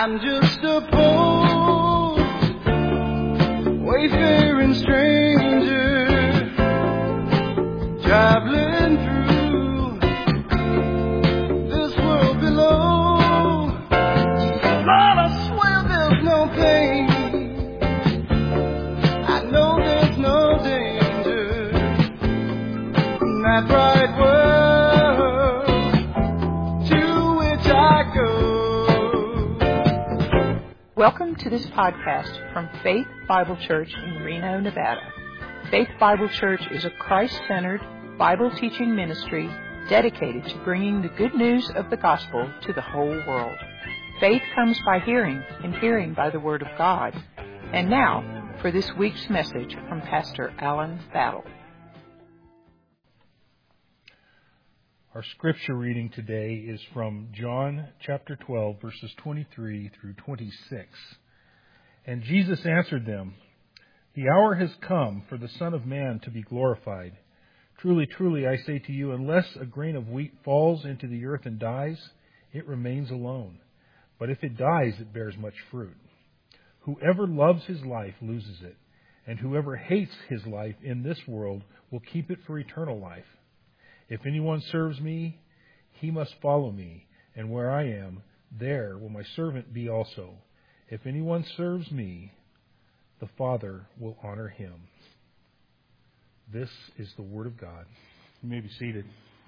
I'm just a poor, wayfaring stranger, traveling through this world below. Lord, I swear there's no pain, I know there's no danger in that bright world to which I go. Welcome to this podcast from Faith Bible Church in Reno, Nevada. Faith Bible Church is a Christ-centered Bible teaching ministry dedicated to bringing the good news of the gospel to the whole world. Faith comes by hearing, and hearing by the Word of God. And now, for this week's message from Pastor Alan Battle. Our scripture reading today is from John chapter 12, verses 23 through 26. And Jesus answered them, "The hour has come for the Son of Man to be glorified. Truly, truly, I say to you, unless a grain of wheat falls into the earth and dies, it remains alone. But if it dies, it bears much fruit. Whoever loves his life loses it, and whoever hates his life in this world will keep it for eternal life. If anyone serves me, he must follow me, and where I am, there will my servant be also. If anyone serves me, the Father will honor him." This is the Word of God. You may be seated.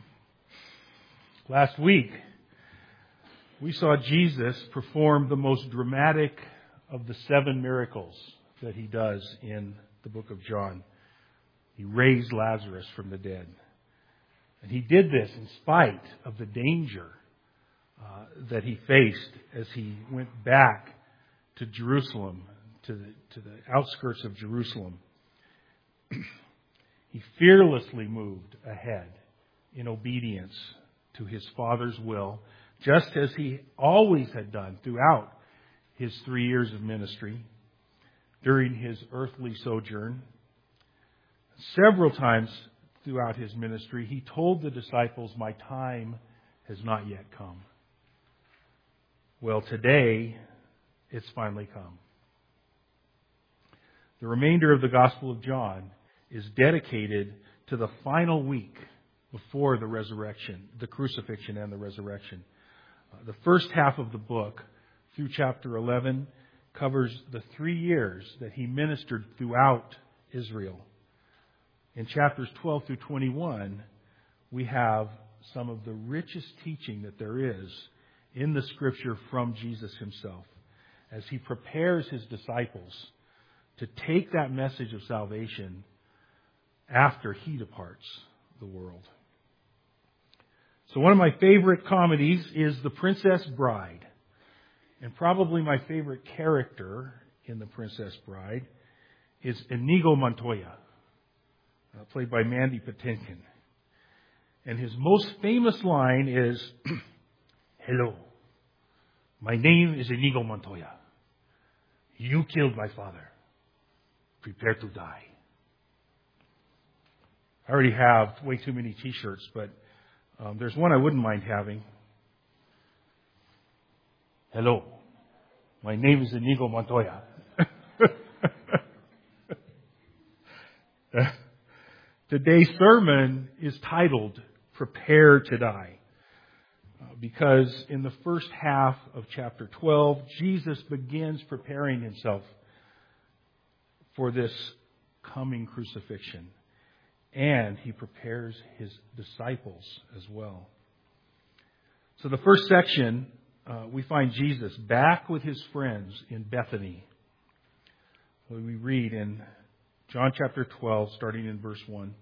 Last week, we saw Jesus perform the most dramatic of the 7 miracles that he does in the book of John. He raised Lazarus from the dead. And he did this in spite of the danger that he faced as he went back to Jerusalem, to the outskirts of Jerusalem. He fearlessly moved ahead in obedience to his Father's will, just as he always had done throughout his 3 years of ministry, during his earthly sojourn. Several times throughout his ministry, he told the disciples, "My time has not yet come." Well, today, it's finally come. The remainder of the Gospel of John is dedicated to the final week before the resurrection, the crucifixion and the resurrection. The first half of the book, through chapter 11, covers the 3 years that he ministered throughout Israel. In chapters 12 through 21, we have some of the richest teaching that there is in the Scripture from Jesus himself, as he prepares his disciples to take that message of salvation after he departs the world. So one of my favorite comedies is The Princess Bride. And probably my favorite character in The Princess Bride is Inigo Montoya, played by Mandy Patinkin. And his most famous line is, "Hello, my name is Inigo Montoya. You killed my father. Prepare to die." I already have way too many t-shirts, but there's one I wouldn't mind having. "Hello, my name is Inigo Montoya." Today's sermon is titled, "Prepare to Die," because in the first half of chapter 12, Jesus begins preparing himself for this coming crucifixion. And he prepares his disciples as well. So the first section, we find Jesus back with his friends in Bethany. We read in John chapter 12, starting in verse 1.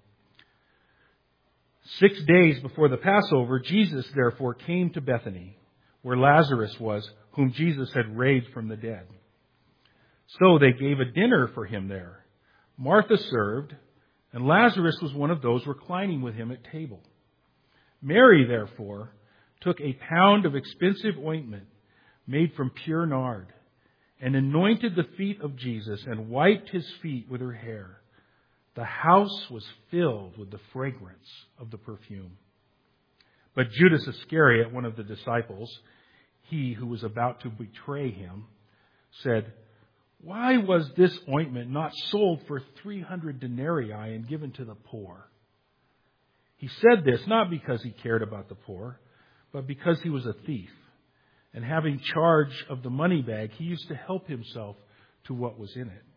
6 days before the Passover, Jesus therefore came to Bethany, where Lazarus was, whom Jesus had raised from the dead. So they gave a dinner for him there. Martha served, and Lazarus was one of those reclining with him at table. Mary, therefore, took a pound of expensive ointment made from pure nard, and anointed the feet of Jesus, and wiped his feet with her hair. The house was filled with the fragrance of the perfume. But Judas Iscariot, one of the disciples, he who was about to betray him, said, "Why was this ointment not sold for 300 denarii and given to the poor?" He said this not because he cared about the poor, but because he was a thief. And having charge of the money bag, he used to help himself to what was in it.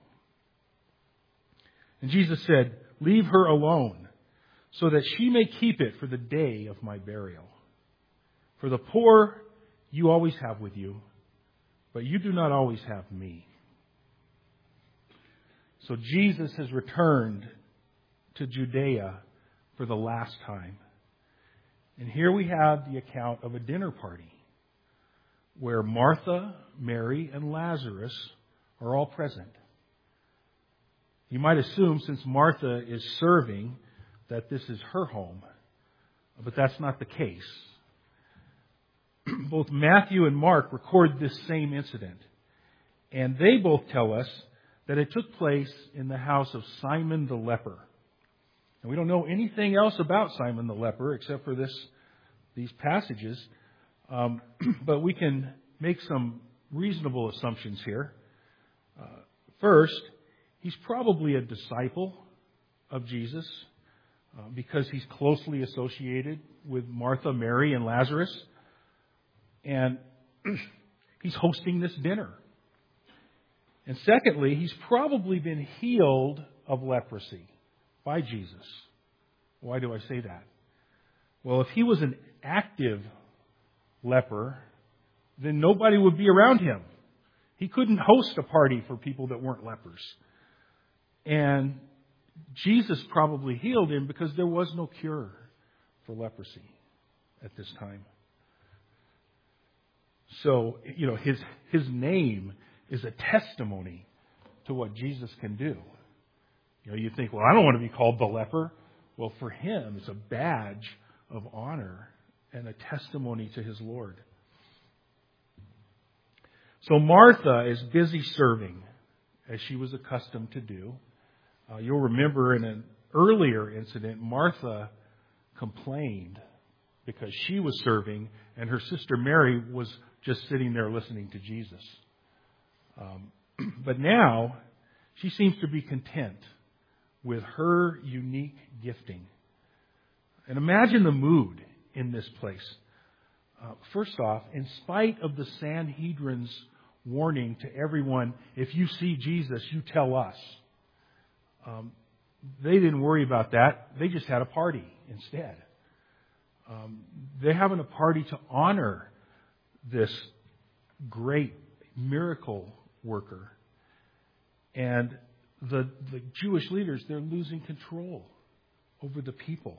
And Jesus said, "Leave her alone, so that she may keep it for the day of my burial. For the poor you always have with you, but you do not always have me." So Jesus has returned to Judea for the last time. And here we have the account of a dinner party where Martha, Mary, and Lazarus are all present. You might assume, since Martha is serving, that this is her home, but that's not the case. Both Matthew and Mark record this same incident, and they both tell us that it took place in the house of Simon the leper. And we don't know anything else about Simon the leper except for these passages, but we can make some reasonable assumptions here. First, he's probably a disciple of Jesus because he's closely associated with Martha, Mary, and Lazarus. And he's hosting this dinner. And secondly, he's probably been healed of leprosy by Jesus. Why do I say that? Well, if he was an active leper, then nobody would be around him. He couldn't host a party for people that weren't lepers. And Jesus probably healed him because there was no cure for leprosy at this time. So, his name is a testimony to what Jesus can do. You think, well, I don't want to be called the leper. Well, for him, it's a badge of honor and a testimony to his Lord. So Martha is busy serving, as she was accustomed to do. You'll remember in an earlier incident, Martha complained because she was serving and her sister Mary was just sitting there listening to Jesus. But now, she seems to be content with her unique gifting. And imagine the mood in this place. First off, in spite of the Sanhedrin's warning to everyone, if you see Jesus, you tell us. They didn't worry about that. They just had a party instead. They're having a party to honor this great miracle worker. And the Jewish leaders, they're losing control over the people.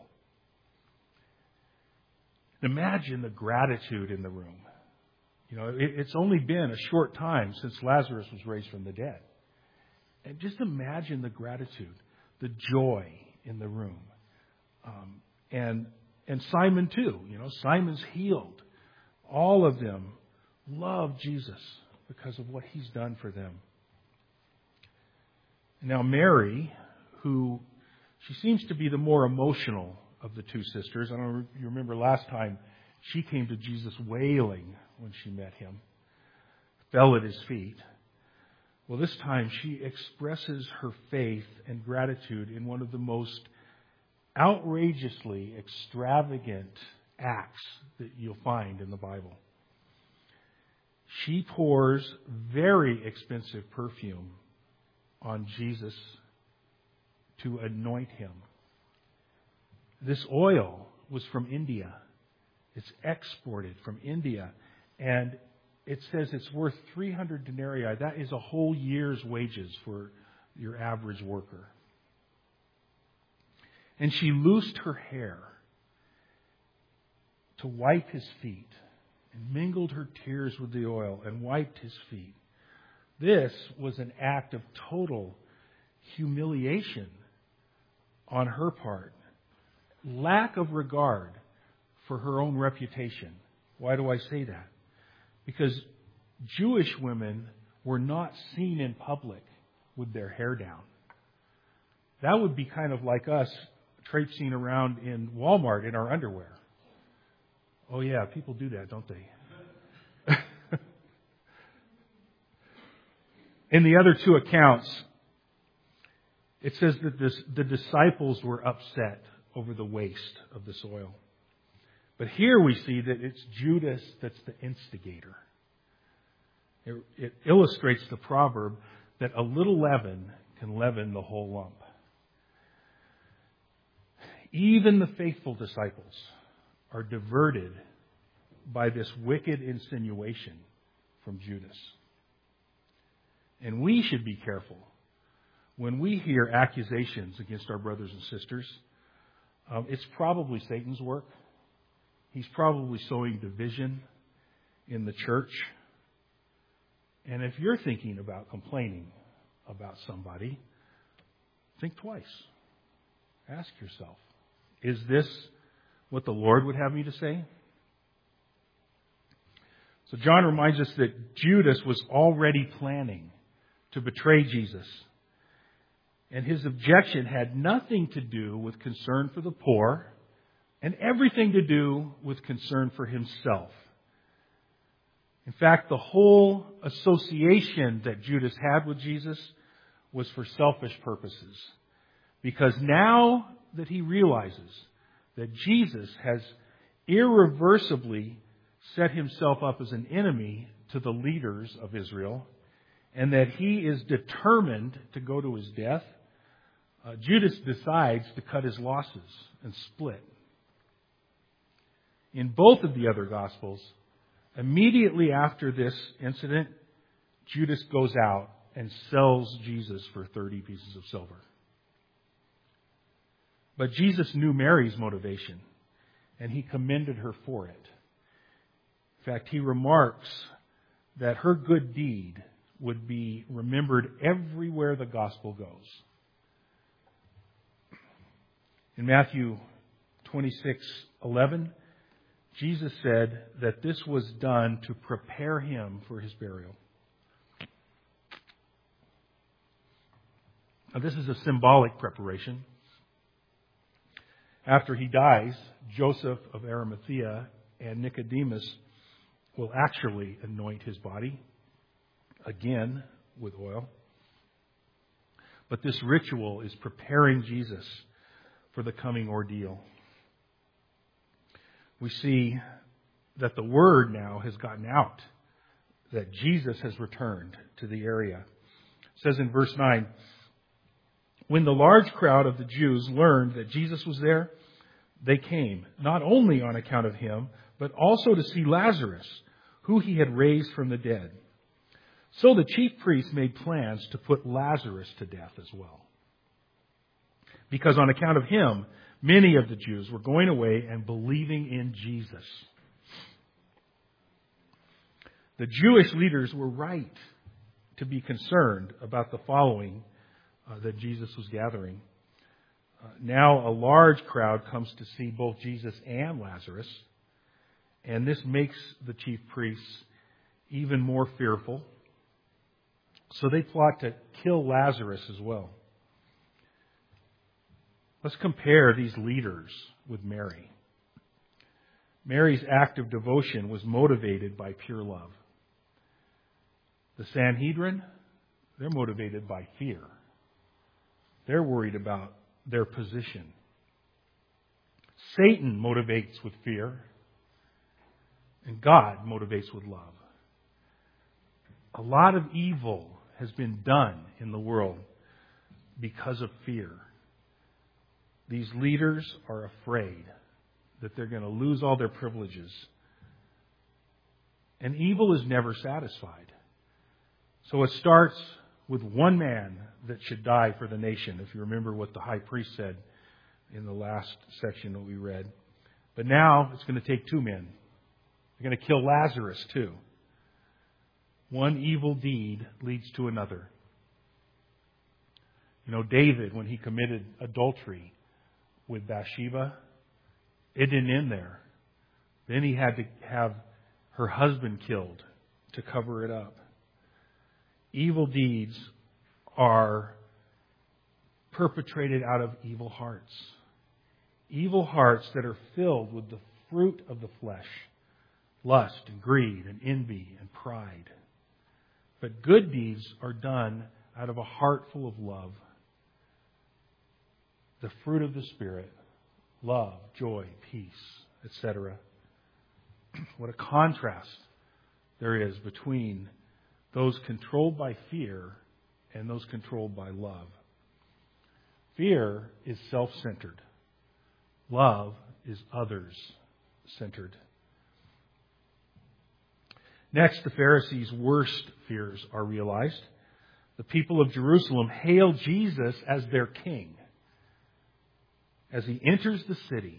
Imagine the gratitude in the room. It's only been a short time since Lazarus was raised from the dead. And just imagine the gratitude, the joy in the room. And Simon too. Simon's healed. All of them love Jesus because of what he's done for them. Now Mary, who she seems to be the more emotional of the two sisters. I don't know if you remember last time she came to Jesus wailing when she met him, fell at his feet. Well, this time she expresses her faith and gratitude in one of the most outrageously extravagant acts that you'll find in the Bible. She pours very expensive perfume on Jesus to anoint him. This oil was from India. It's exported from India. And it says it's worth 300 denarii. That is a whole year's wages for your average worker. And she loosed her hair to wipe his feet and mingled her tears with the oil and wiped his feet. This was an act of total humiliation on her part. Lack of regard for her own reputation. Why do I say that? Because Jewish women were not seen in public with their hair down. That would be kind of like us traipsing around in Walmart in our underwear. Oh yeah, people do that, don't they? In the other two accounts, it says that the disciples were upset over the waste of the soil. But here we see that it's Judas that's the instigator. It illustrates the proverb that a little leaven can leaven the whole lump. Even the faithful disciples are diverted by this wicked insinuation from Judas. And we should be careful when we hear accusations against our brothers and sisters. It's probably Satan's work. He's probably sowing division in the church. And if you're thinking about complaining about somebody, think twice. Ask yourself, is this what the Lord would have me to say? So John reminds us that Judas was already planning to betray Jesus. And his objection had nothing to do with concern for the poor and everything to do with concern for himself. In fact, the whole association that Judas had with Jesus was for selfish purposes. Because now that he realizes that Jesus has irreversibly set himself up as an enemy to the leaders of Israel, and that he is determined to go to his death, Judas decides to cut his losses and split. In both of the other Gospels, immediately after this incident, Judas goes out and sells Jesus for 30 pieces of silver. But Jesus knew Mary's motivation, and he commended her for it. In fact, he remarks that her good deed would be remembered everywhere the gospel goes. In Matthew 26:11, Jesus said that this was done to prepare him for his burial. Now, this is a symbolic preparation. After he dies, Joseph of Arimathea and Nicodemus will actually anoint his body, again with oil. But this ritual is preparing Jesus for the coming ordeal. We see that the word now has gotten out that Jesus has returned to the area. It says in verse 9, when the large crowd of the Jews learned that Jesus was there, they came, not only on account of him, but also to see Lazarus, who he had raised from the dead. So the chief priests made plans to put Lazarus to death as well. Because on account of him, many of the Jews were going away and believing in Jesus. The Jewish leaders were right to be concerned about the following that Jesus was gathering. Now a large crowd comes to see both Jesus and Lazarus, and this makes the chief priests even more fearful. So they plot to kill Lazarus as well. Let's compare these leaders with Mary. Mary's act of devotion was motivated by pure love. The Sanhedrin, they're motivated by fear. They're worried about their position. Satan motivates with fear, and God motivates with love. A lot of evil has been done in the world because of fear. These leaders are afraid that they're going to lose all their privileges. And evil is never satisfied. So it starts with one man that should die for the nation, if you remember what the high priest said in the last section that we read. But now it's going to take two men. They're going to kill Lazarus too. One evil deed leads to another. You know, David, when he committed adultery with Bathsheba, it didn't end there. Then he had to have her husband killed to cover it up. Evil deeds are perpetrated out of evil hearts. Evil hearts that are filled with the fruit of the flesh. Lust and greed and envy and pride. But good deeds are done out of a heart full of love. The fruit of the Spirit, love, joy, peace, etc. What a contrast there is between those controlled by fear and those controlled by love. Fear is self-centered. Love is others-centered. Next, the Pharisees' worst fears are realized. The people of Jerusalem hail Jesus as their king. As he enters the city,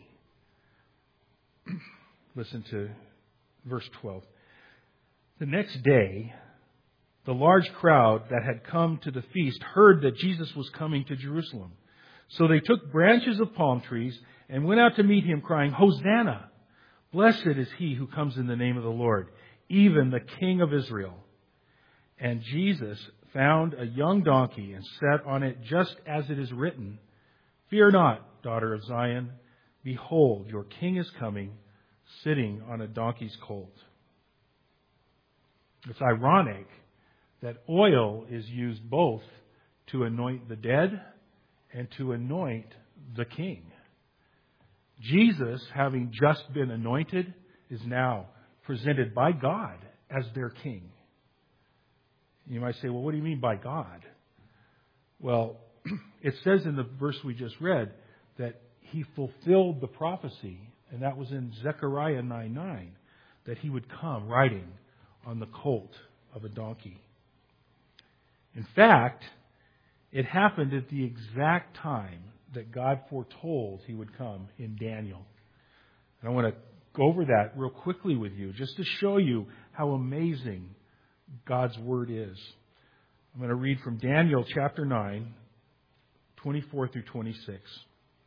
listen to verse 12. The next day, the large crowd that had come to the feast heard that Jesus was coming to Jerusalem. So they took branches of palm trees and went out to meet him, crying, "Hosanna! Blessed is he who comes in the name of the Lord, even the King of Israel." And Jesus found a young donkey and sat on it, just as it is written, "Fear not, daughter of Zion. Behold, your king is coming, sitting on a donkey's colt." It's ironic that oil is used both to anoint the dead and to anoint the king. Jesus, having just been anointed, is now presented by God as their king. You might say, well, what do you mean by God? Well, it says in the verse we just read that he fulfilled the prophecy, and that was in Zechariah 9:9, that he would come riding on the colt of a donkey. In fact, it happened at the exact time that God foretold he would come in Daniel. And I want to go over that real quickly with you, just to show you how amazing God's Word is. I'm going to read from Daniel chapter 9, 24 through 26.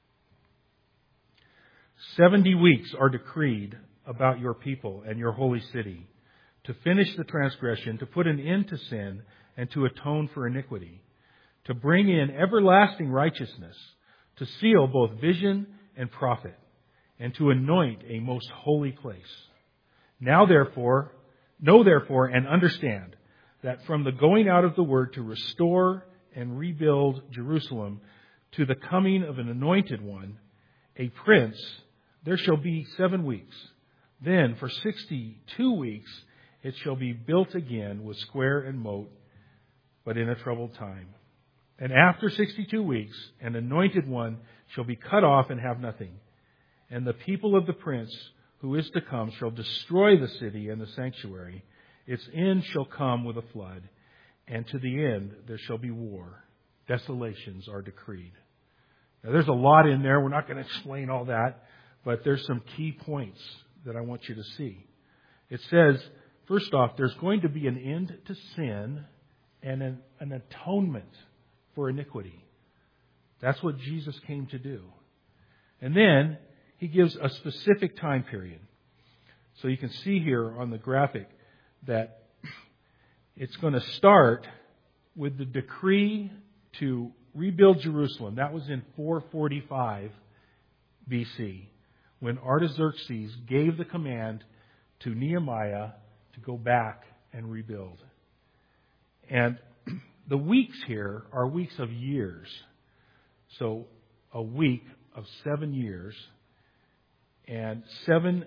70 weeks are decreed about your people and your holy city, to finish the transgression, to put an end to sin, and to atone for iniquity, to bring in everlasting righteousness, to seal both vision and prophet, and to anoint a most holy place. Now therefore, know therefore and understand that from the going out of the word to restore and rebuild Jerusalem to the coming of an anointed one, a prince, there shall be 7 weeks. Then for 62 weeks it shall be built again with square and moat, but in a troubled time. And after 62 weeks, an anointed one shall be cut off and have nothing. And the people of the prince who is to come shall destroy the city and the sanctuary. Its end shall come with a flood, and to the end there shall be war. Desolations are decreed. Now there's a lot in there. We're not going to explain all that, but there's some key points that I want you to see. It says, first off, there's going to be an end to sin and an atonement for iniquity. That's what Jesus came to do. And then he gives a specific time period. So you can see here on the graphic that it's going to start with the decree to rebuild Jerusalem. That was in 445 BC, when Artaxerxes gave the command to Nehemiah to go back and rebuild. And the weeks here are weeks of years. So a week of 7 years, and 7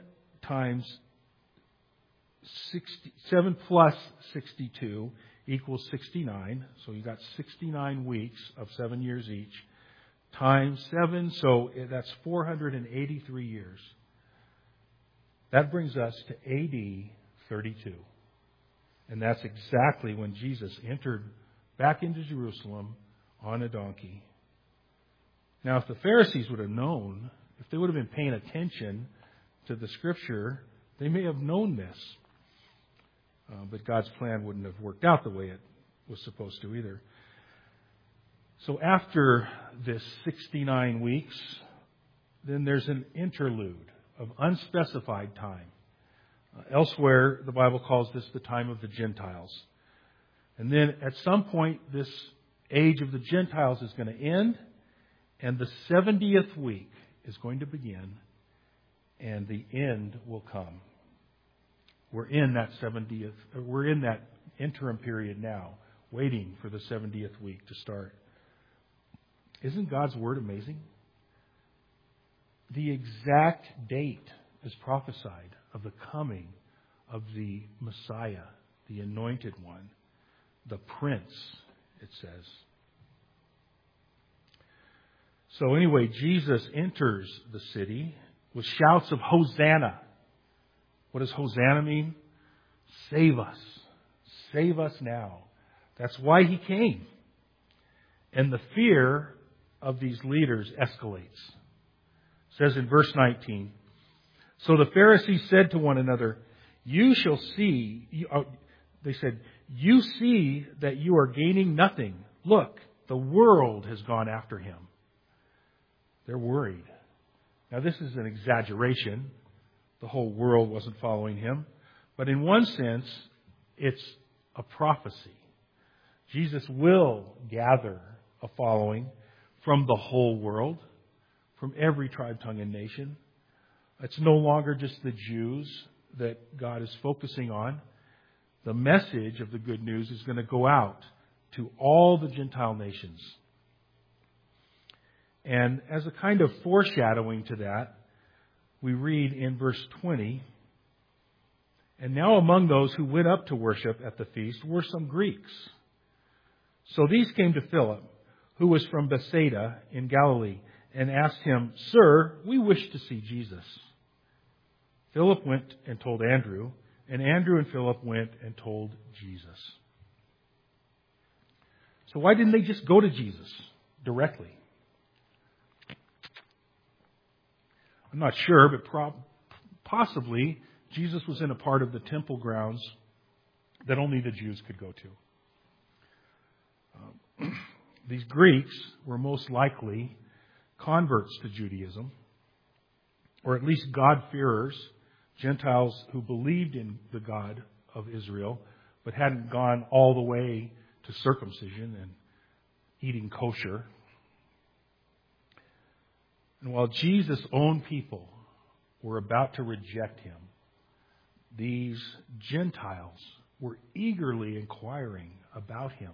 plus 62 equals 69. So you got 69 weeks of 7 years each, times 7, so that's 483 years. That brings us to AD 32. And that's exactly when Jesus entered back into Jerusalem on a donkey. Now, if the Pharisees would have known, if they would have been paying attention to the Scripture, they may have known this. But God's plan wouldn't have worked out the way it was supposed to either. So after this 69 weeks, then there's an interlude of unspecified time. Elsewhere, the Bible calls this the time of the Gentiles. And then at some point, this age of the Gentiles is going to end, and the 70th week is going to begin, and the end will come. We're in that interim period now, waiting for the 70th week to start. Isn't God's Word amazing? The exact date is prophesied of the coming of the Messiah, the Anointed One, the Prince, it says. So anyway, Jesus enters the city with shouts of Hosanna. What does Hosanna mean? Save us. Save us now. That's why He came. And the fear of these leaders escalates. It says in verse 19, so the Pharisees said to one another, you shall see, they said, you see that you are gaining nothing. Look, the world has gone after Him. They're worried. Now this is an exaggeration. The whole world wasn't following Him. But in one sense, it's a prophecy. Jesus will gather a following from the whole world, from every tribe, tongue, and nation. It's no longer just the Jews that God is focusing on. The message of the good news is going to go out to all the Gentile nations. And as a kind of foreshadowing to that, we read in verse 20, and now among those who went up to worship at the feast were some Greeks. So these came to Philip, who was from Bethsaida in Galilee, and asked him, Sir, we wish to see Jesus. Philip went and told Andrew, and Andrew and Philip went and told Jesus. So why didn't they just go to Jesus directly? I'm not sure, but possibly Jesus was in a part of the temple grounds that only the Jews could go to. These Greeks were most likely converts to Judaism, or at least God-fearers, Gentiles who believed in the God of Israel, but hadn't gone all the way to circumcision and eating kosher. And while Jesus' own people were about to reject Him, these Gentiles were eagerly inquiring about Him.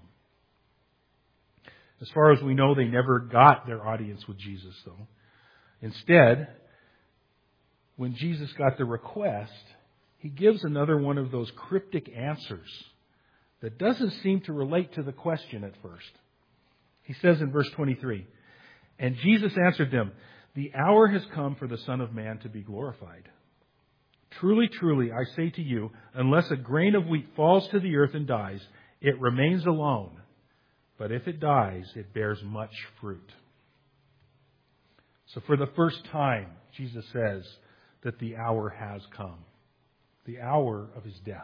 As far as we know, they never got their audience with Jesus, though. Instead, when Jesus got the request, He gives another one of those cryptic answers that doesn't seem to relate to the question at first. He says in verse 23, and Jesus answered them, the hour has come for the Son of Man to be glorified. Truly, truly, I say to you, unless a grain of wheat falls to the earth and dies, it remains alone. But if it dies, it bears much fruit. So for the first time, Jesus says that the hour has come. The hour of His death.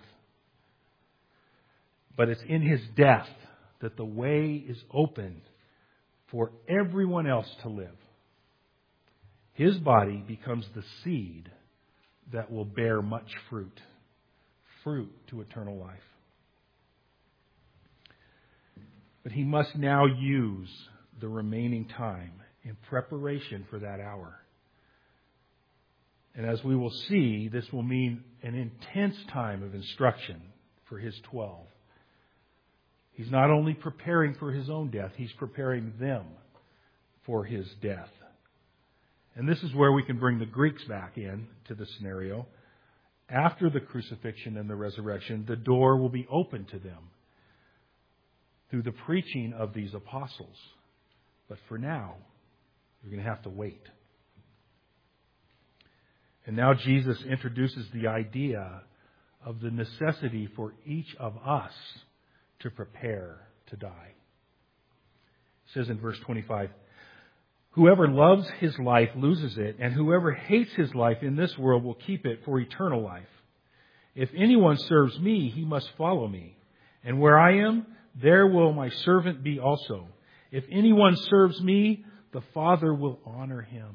But it's in His death that the way is opened for everyone else to live. His body becomes the seed that will bear much fruit. Fruit to eternal life. But He must now use the remaining time in preparation for that hour. And as we will see, this will mean an intense time of instruction for His 12. He's not only preparing for His own death, He's preparing them for His death. And this is where we can bring the Greeks back in to the scenario. After the crucifixion and the resurrection, the door will be open to them through the preaching of these apostles. But for now, you're going to have to wait. And now Jesus introduces the idea of the necessity for each of us to prepare to die. It says in verse 25, whoever loves his life loses it, and whoever hates his life in this world will keep it for eternal life. If anyone serves me, he must follow me. And where I am, there will my servant be also. If anyone serves me, the Father will honor him.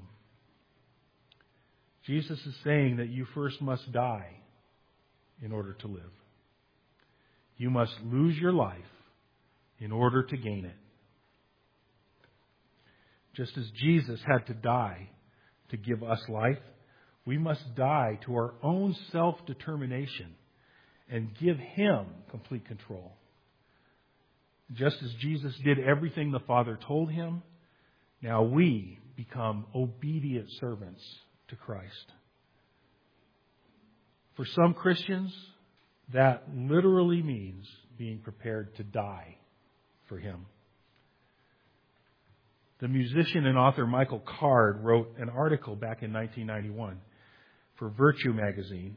Jesus is saying that you first must die in order to live. You must lose your life in order to gain it. Just as Jesus had to die to give us life, we must die to our own self-determination and give Him complete control. Just as Jesus did everything the Father told Him, now we become obedient servants to Christ. For some Christians, that literally means being prepared to die for Him. The musician and author Michael Card wrote an article back in 1991 for Virtue magazine,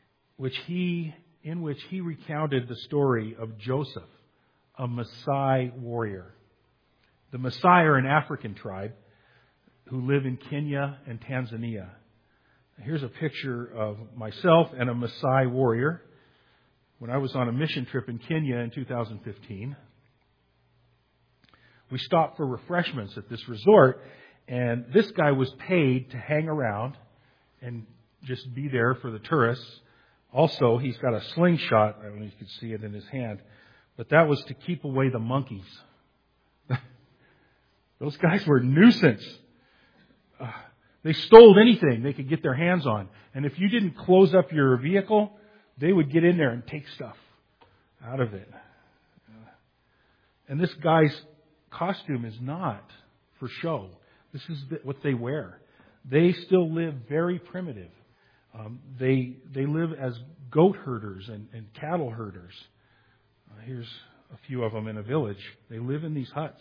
in which he recounted the story of Joseph, a Maasai warrior. The Maasai are an African tribe who live in Kenya and Tanzania. Here's a picture of myself and a Maasai warrior when I was on a mission trip in Kenya in 2015. We stopped for refreshments at this resort, and this guy was paid to hang around and just be there for the tourists. Also, he's got a slingshot. I don't know if you can see it in his hand, but that was to keep away the monkeys. Those guys were a nuisance. They stole anything they could get their hands on. And if you didn't close up your vehicle, they would get in there and take stuff out of it. And this guy's costume is not for show. This is what they wear. They still live very primitive. They live as goat herders and cattle herders. Here's a few of them in a village. They live in these huts.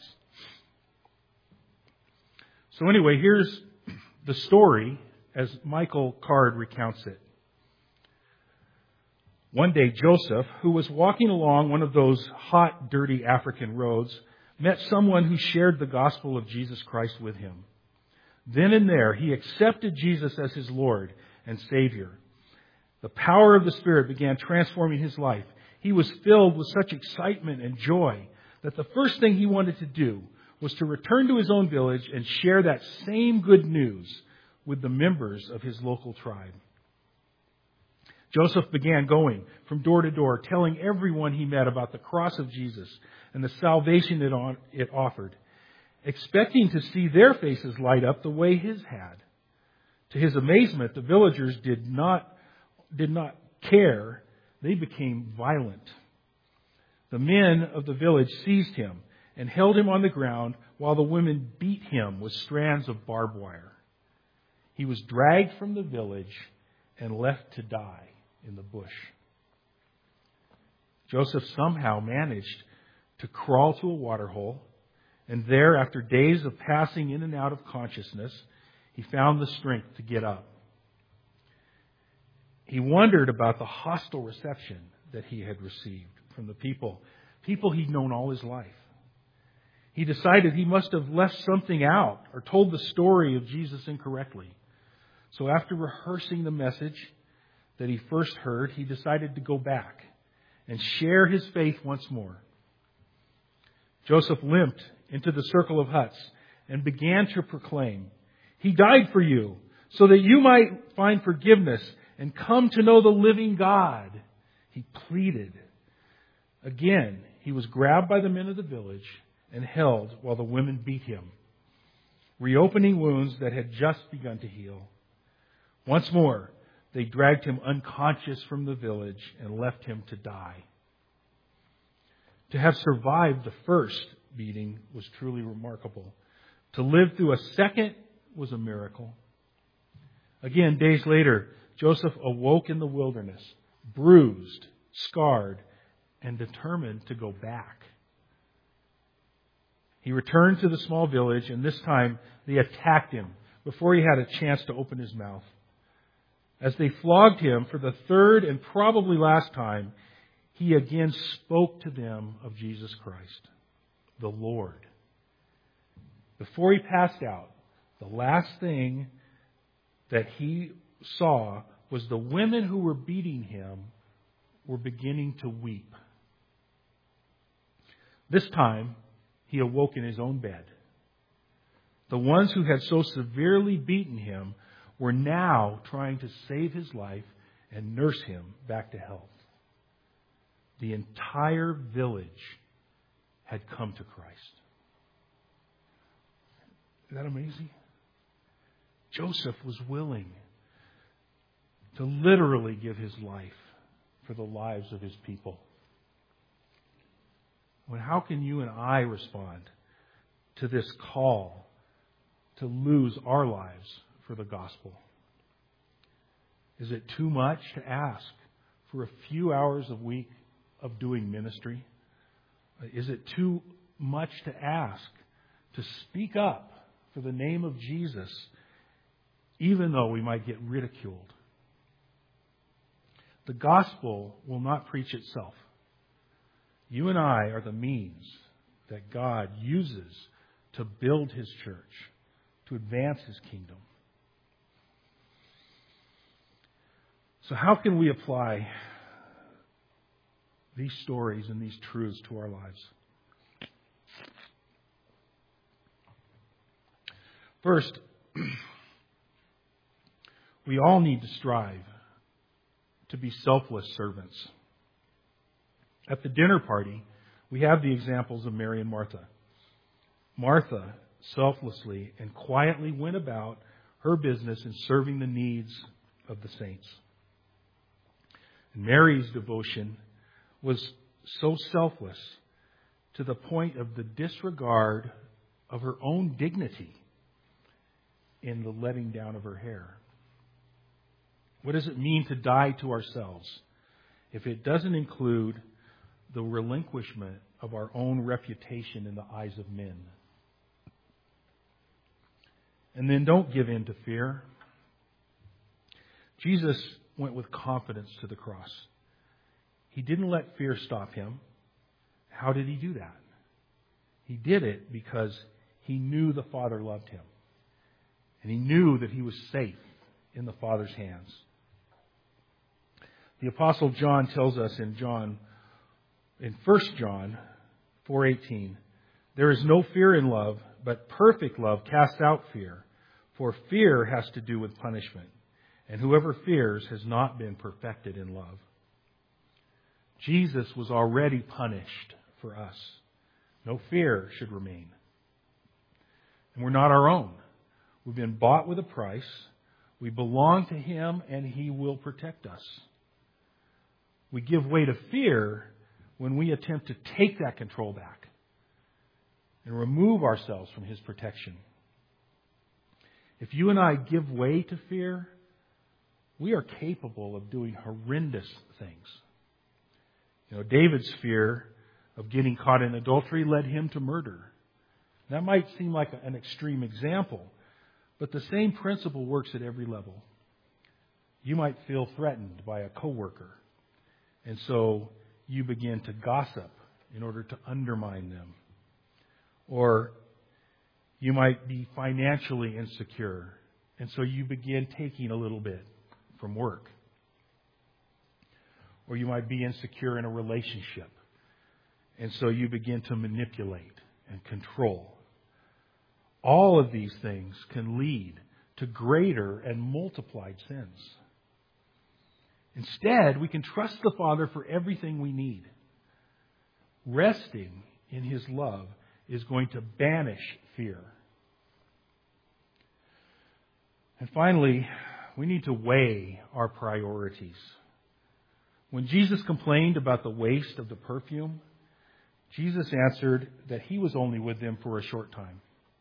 So anyway, here's the story as Michael Card recounts it. One day, Joseph, who was walking along one of those hot, dirty African roads, met someone who shared the gospel of Jesus Christ with him. Then and there, he accepted Jesus as his Lord and Savior. The power of the Spirit began transforming his life. He was filled with such excitement and joy that the first thing he wanted to do was to return to his own village and share that same good news with the members of his local tribe. Joseph began going from door to door, telling everyone he met about the cross of Jesus and the salvation it offered, expecting to see their faces light up the way his had. To his amazement, the villagers did not care. They became violent. The men of the village seized him and held him on the ground while the women beat him with strands of barbed wire. He was dragged from the village and left to die in the bush. Joseph somehow managed to crawl to a waterhole, and there, after days of passing in and out of consciousness, he found the strength to get up. He wondered about the hostile reception that he had received from the people he'd known all his life. He decided he must have left something out or told the story of Jesus incorrectly. So after rehearsing the message that he first heard, he decided to go back and share his faith once more. Joseph limped into the circle of huts and began to proclaim, "He died for you so that you might find forgiveness and come to know the living God." He pleaded. Again, he was grabbed by the men of the village and held while the women beat him, reopening wounds that had just begun to heal. Once more, they dragged him unconscious from the village and left him to die. To have survived the first beating was truly remarkable. To live through a second was a miracle. Again, days later, Joseph awoke in the wilderness, bruised, scarred, and determined to go back. He returned to the small village, and this time they attacked him before he had a chance to open his mouth. As they flogged him for the third and probably last time, he again spoke to them of Jesus Christ, the Lord. Before he passed out, the last thing that he saw was the women who were beating him were beginning to weep. This time, he awoke in his own bed. The ones who had so severely beaten him were now trying to save his life and nurse him back to health. The entire village had come to Christ. Isn't that amazing? Joseph was willing to literally give his life for the lives of His people. How can you and I respond to this call to lose our lives for the gospel? Is it too much to ask for a few hours a week of doing ministry? Is it too much to ask to speak up for the name of Jesus, even though we might get ridiculed? The gospel will not preach itself. You and I are the means that God uses to build His church, to advance His kingdom. So how can we apply these stories and these truths to our lives? First, we all need to strive to be selfless servants. At the dinner party, we have the examples of Mary and Martha. Martha selflessly and quietly went about her business in serving the needs of the saints. Mary's devotion was so selfless to the point of the disregard of her own dignity in the letting down of her hair. What does it mean to die to ourselves if it doesn't include the relinquishment of our own reputation in the eyes of men? And then don't give in to fear. Jesus went with confidence to the cross. He didn't let fear stop Him. How did He do that? He did it because He knew the Father loved Him. And He knew that He was safe in the Father's hands. The Apostle John tells us in 1 John 4:18, there is no fear in love, but perfect love casts out fear. For fear has to do with punishment. And whoever fears has not been perfected in love. Jesus was already punished for us. No fear should remain. And we're not our own. We've been bought with a price. We belong to Him, and He will protect us. We give way to fear when we attempt to take that control back and remove ourselves from His protection. If you and I give way to fear, we are capable of doing horrendous things. David's fear of getting caught in adultery led him to murder. That might seem like an extreme example, but the same principle works at every level. You might feel threatened by a coworker, and so you begin to gossip in order to undermine them. Or you might be financially insecure, and so you begin taking a little bit from work. Or you might be insecure in a relationship, and so you begin to manipulate and control. All of these things can lead to greater and multiplied sins. Instead, we can trust the Father for everything we need. Resting in His love is going to banish fear. And finally, we need to weigh our priorities. When Jesus complained about the waste of the perfume, Jesus answered that He was only with them for a short time.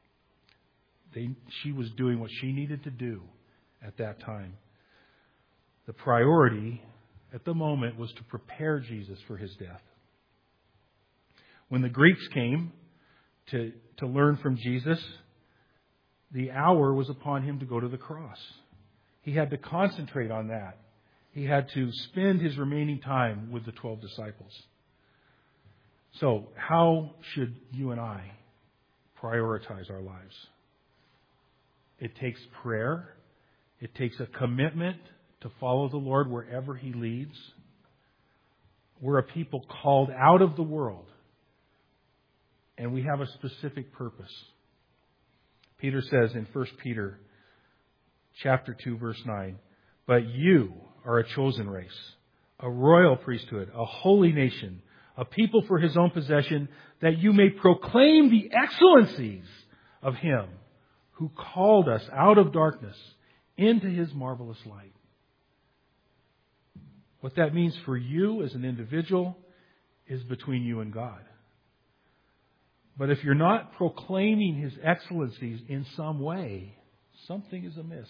She was doing what she needed to do at that time. The priority at the moment was to prepare Jesus for His death. When the Greeks came to learn from Jesus, the hour was upon Him to go to the cross. He had to concentrate on that. He had to spend His remaining time with the 12 disciples. So, how should you and I prioritize our lives? It takes prayer. It takes a commitment to follow the Lord wherever He leads. We're a people called out of the world, and we have a specific purpose. Peter says in 1 Peter chapter 2, verse 9, but you are a chosen race, a royal priesthood, a holy nation, a people for His own possession, that you may proclaim the excellencies of Him who called us out of darkness into His marvelous light. What that means for you as an individual is between you and God. But if you're not proclaiming His excellencies in some way, something is amiss.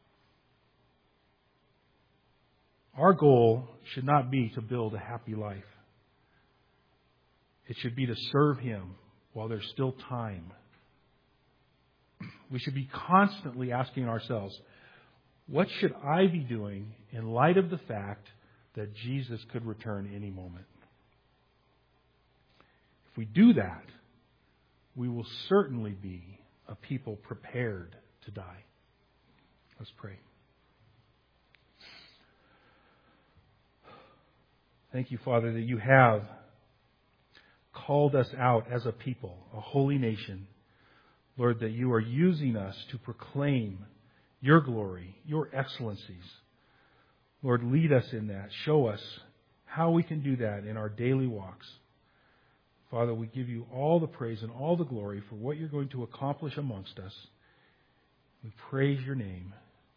Our goal should not be to build a happy life. It should be to serve Him while there's still time. We should be constantly asking ourselves, what should I be doing in light of the fact that Jesus could return any moment? If we do that, we will certainly be a people prepared to die. Let's pray. Thank you, Father, that you have called us out as a people, a holy nation. Lord, that you are using us to proclaim your glory, your excellencies. Lord, lead us in that. Show us how we can do that in our daily walks. Father, we give you all the praise and all the glory for what you're going to accomplish amongst us. We praise your name.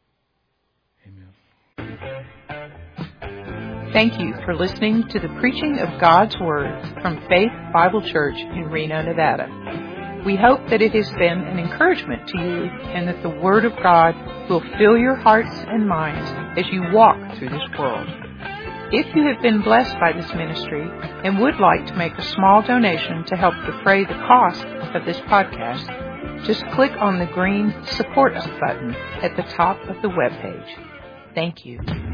Amen. Thank you for listening to the preaching of God's Word from Faith Bible Church in Reno, Nevada. We hope that it has been an encouragement to you and that the Word of God will fill your hearts and minds as you walk through this world. If you have been blessed by this ministry and would like to make a small donation to help defray the cost of this podcast, just click on the green Support Us button at the top of the webpage. Thank you.